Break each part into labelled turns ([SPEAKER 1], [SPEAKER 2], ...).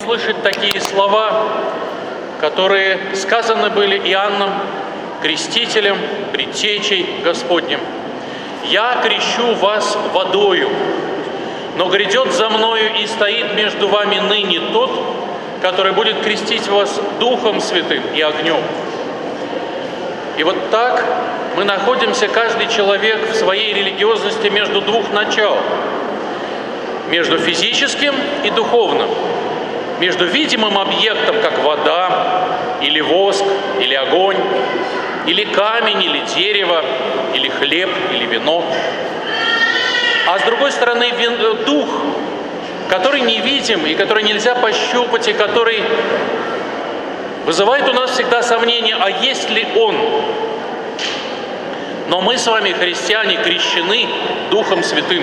[SPEAKER 1] услышать такие слова, которые сказаны были Иоанном Крестителем, Предтечей Господним. «Я крещу вас водою, но грядет за мною и стоит между вами ныне тот, который будет крестить вас Духом Святым и огнем». И вот так мы находимся, каждый человек в своей религиозности, между двух начал. Между физическим и духовным. Между видимым объектом, как вода, или воск, или огонь, или камень, или дерево, или хлеб, или вино. А с другой стороны, дух, который невидим и который нельзя пощупать, и который вызывает у нас всегда сомнение, а есть ли он? Но мы с вами, христиане, крещены Духом Святым.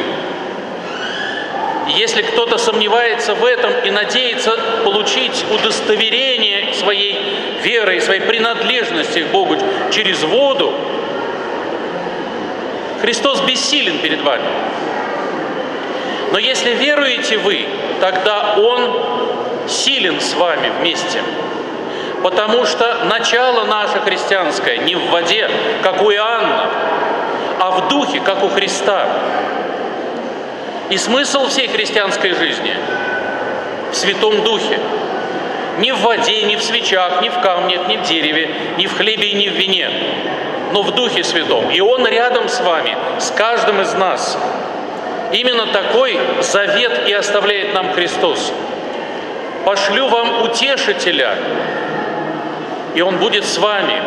[SPEAKER 1] И если кто-то сомневается в этом и надеется получить удостоверение своей веры и своей принадлежности к Богу через воду, Христос бессилен перед вами. Но если веруете вы, тогда Он силен с вами вместе. Потому что начало наше христианское не в воде, как у Иоанна, а в духе, как у Христа. И смысл всей христианской жизни в Святом Духе. Не в воде, не в свечах, не в камнях, не в дереве, не в хлебе и не в вине, но в Духе Святом. И Он рядом с вами, с каждым из нас. Именно такой завет и оставляет нам Христос. «Пошлю вам утешителя, и Он будет с вами».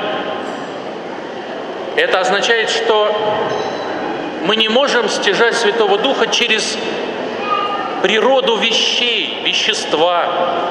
[SPEAKER 1] Это означает, что мы не можем стяжать Святого Духа через природу вещей, вещества,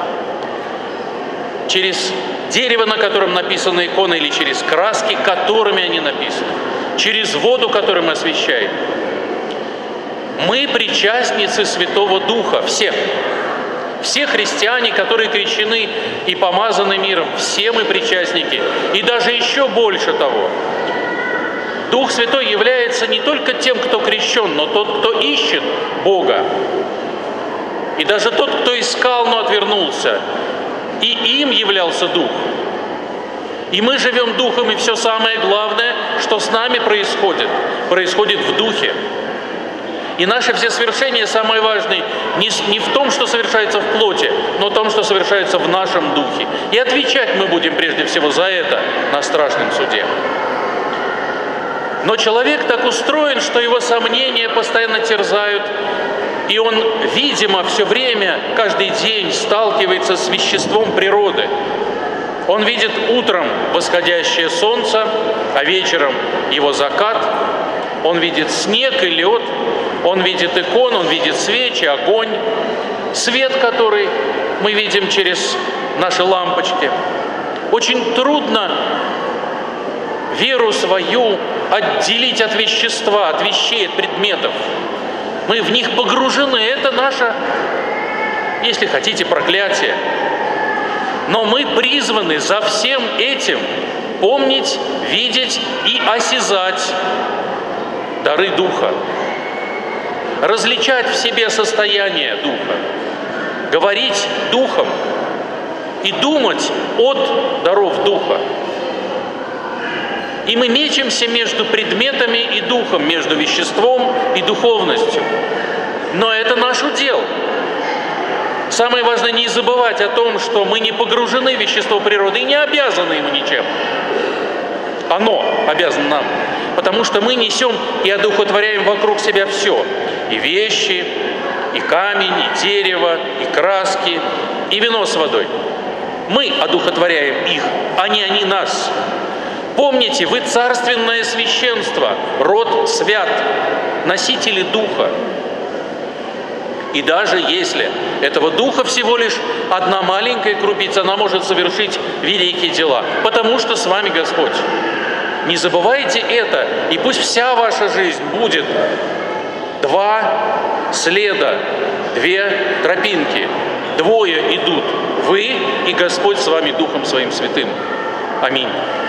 [SPEAKER 1] через дерево, на котором написана икона, или через краски, которыми они написаны, через воду, которую мы освящаем. Мы причастницы Святого Духа, все. Все христиане, которые крещены и помазаны миром, все мы причастники. И даже еще больше того. Дух Святой является не только тем, кто крещен, но тот, кто ищет Бога. И даже тот, кто искал, но отвернулся. И им являлся Дух. И мы живем Духом, и все самое главное, что с нами происходит в Духе. И наши все свершения, самое важное, не в том, что совершается в плоти, но в том, что совершается в нашем Духе. И отвечать мы будем прежде всего за это на страшном суде. Но человек так устроен, что его сомнения постоянно терзают, и он, видимо, все время, каждый день сталкивается с веществом природы. Он видит утром восходящее солнце, а вечером его закат. Он видит снег и лед, он видит икону, он видит свечи, огонь, свет, который мы видим через наши лампочки. Очень трудно веру свою отделить от вещества, от вещей, от предметов. Мы в них погружены. Это наше, если хотите, проклятие. Но мы призваны за всем этим помнить, видеть и осязать дары Духа. Различать в себе состояние Духа. Говорить Духом и думать от даров Духа. И мы мечемся между предметами и духом, между веществом и духовностью. Но это наш удел. Самое важное не забывать о том, что мы не погружены в вещество природы и не обязаны ему ничем. Оно обязано нам. Потому что мы несем и одухотворяем вокруг себя все. И вещи, и камень, и дерево, и краски, и вино с водой. Мы одухотворяем их, а не они нас. Помните, вы царственное священство, род свят, носители Духа. И даже если этого Духа всего лишь одна маленькая крупица, она может совершить великие дела, потому что с вами Господь. Не забывайте это, и пусть вся ваша жизнь будет два следа, две тропинки, двое идут, вы и Господь с вами Духом Своим Святым. Аминь.